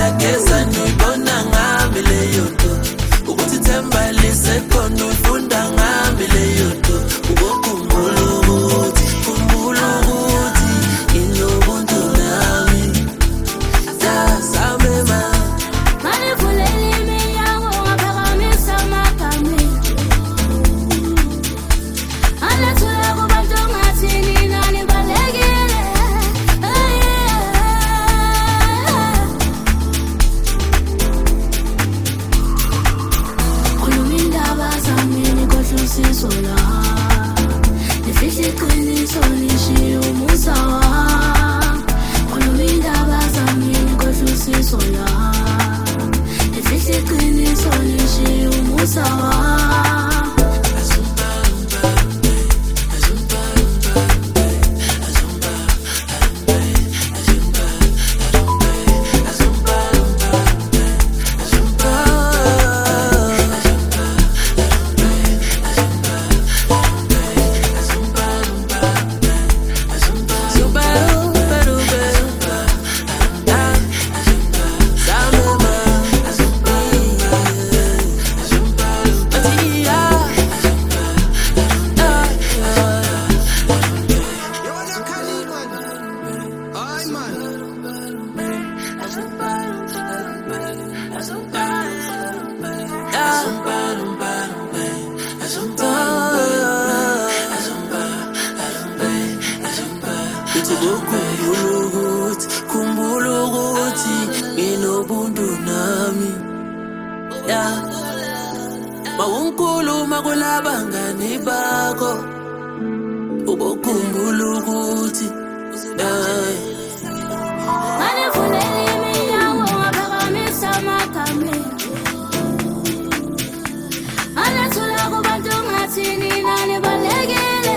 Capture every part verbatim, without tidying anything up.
siyageza nuyibona ngami leyo nto ukuthi themba lisekhona ufunda ngami leyo nto ukukhumbula ukuthi khumbula ukuthi inobuntu nami sasame ma Manivuleli iminyango ngaphakamisa amagama Alethula kubantu ngathini nani balekile Kulumindaba zamini kodwa usizo la Nifihli iqiniso nishiye umusa wami Kulumindaba zamini kodwa usizo la Nifihli iqiniso nishiye umusa wami Khumbula ukuthi nginobuntu nami yeah mawunkuluma kulabangani bakho ukukhumbula ukuthi Manivuleli iminyango ngaphakamisa amagama Alethula kubantu ngathini nani balekile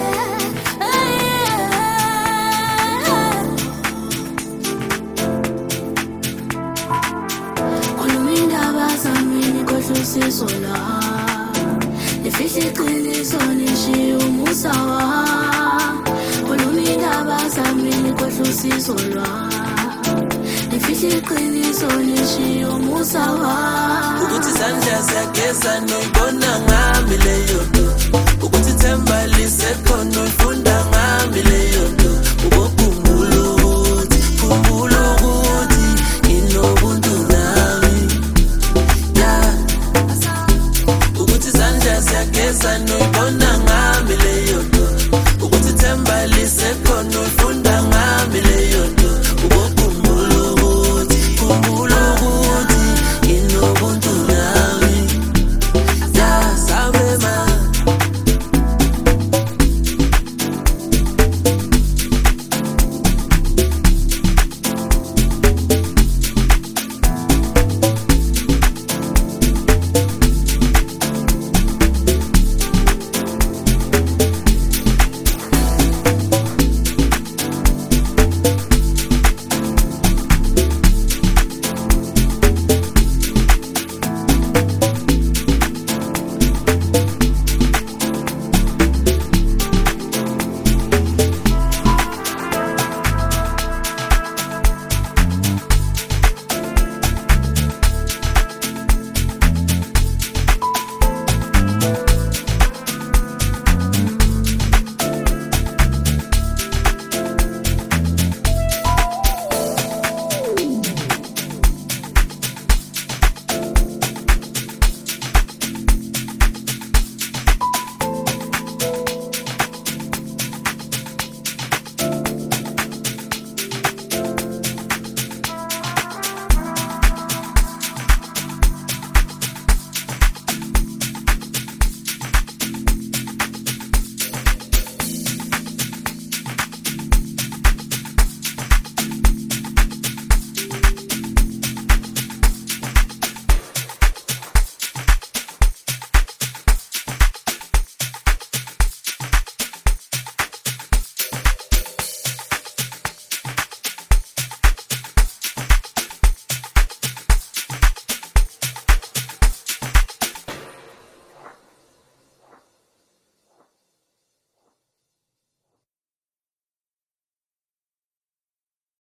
Kulumindaba zamini kodwa usizo la Nifihli iqiniso nishiye umusa wami Kulumindaba zamini kodwa usizo la Nifihli iqiniso nishiye umusa wami ukuthi sandla siyageza nuyibona ngami leyo nto ukuthi themba lisekhona ufunda ngami leyo nto